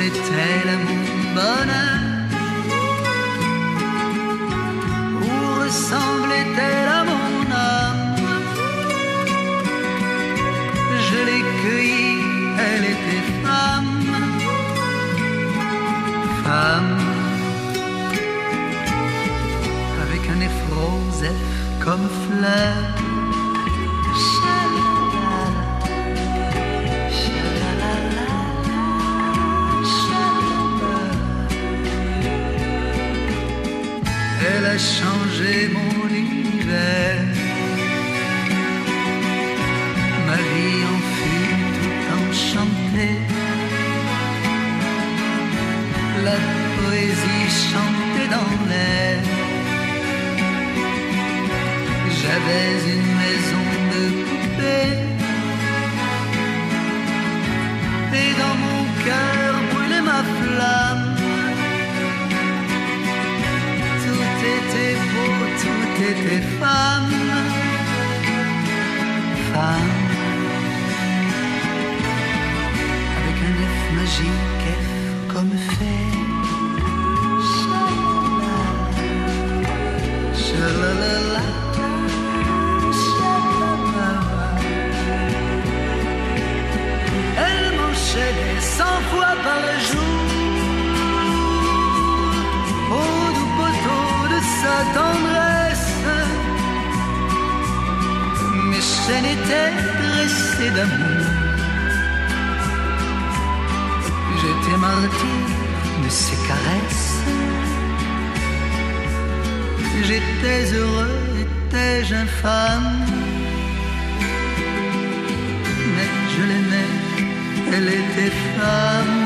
est-elle mon bonheur? Où ressemblait-elle à mon âme? Je l'ai cueillie, elle était femme, femme, avec un effrosef comme fleur. Elle a changé mon univers, ma vie en fut tout enchantée. La poésie chantait dans l'air. J'avais une maison de poupée et dans mon cœur brûlait ma flamme. Tout était beau, tout était femme, femme, avec un F magique, F comme fait. Shalalala, shalalala. Elle m'enchaînait 100 fois par jour au doux poteau de sa tendresse. Mes chaînes étaient dressées d'amour. J'étais martyr de ses caresses. J'étais heureux, étais-je infâme? Mais je l'aimais, elle était femme.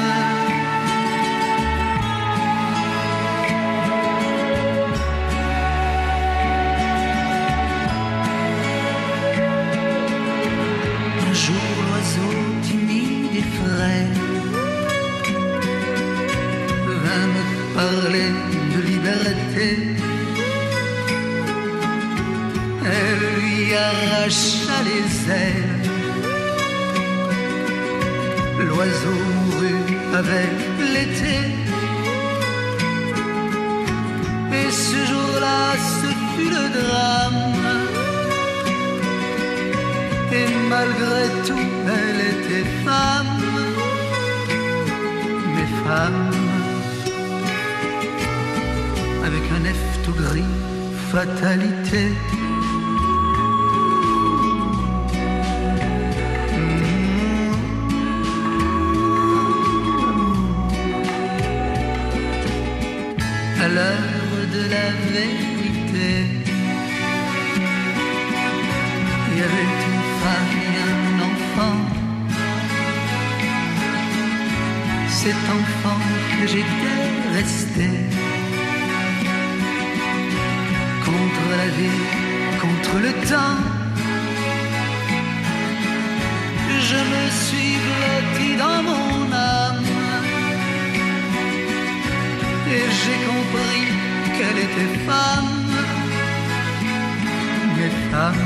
Un jour, l'oiseau timide et frais vint me parler de liberté. Elle lui arracha les ailes. L'oiseau mourut avec l'été. Et ce jour-là, ce fut le drame. Et malgré tout, elle était femme. Mais femme, avec un F tout gris, fatalité. À l'heure de la vérité, il y avait une femme et un enfant. Cet enfant que j'étais resté contre la vie, contre le temps. Je me suis blotti dans mon âme et j'ai compris qu'elle était femme, mais femme,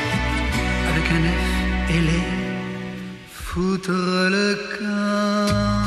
avec un F, elle est foutre le camp.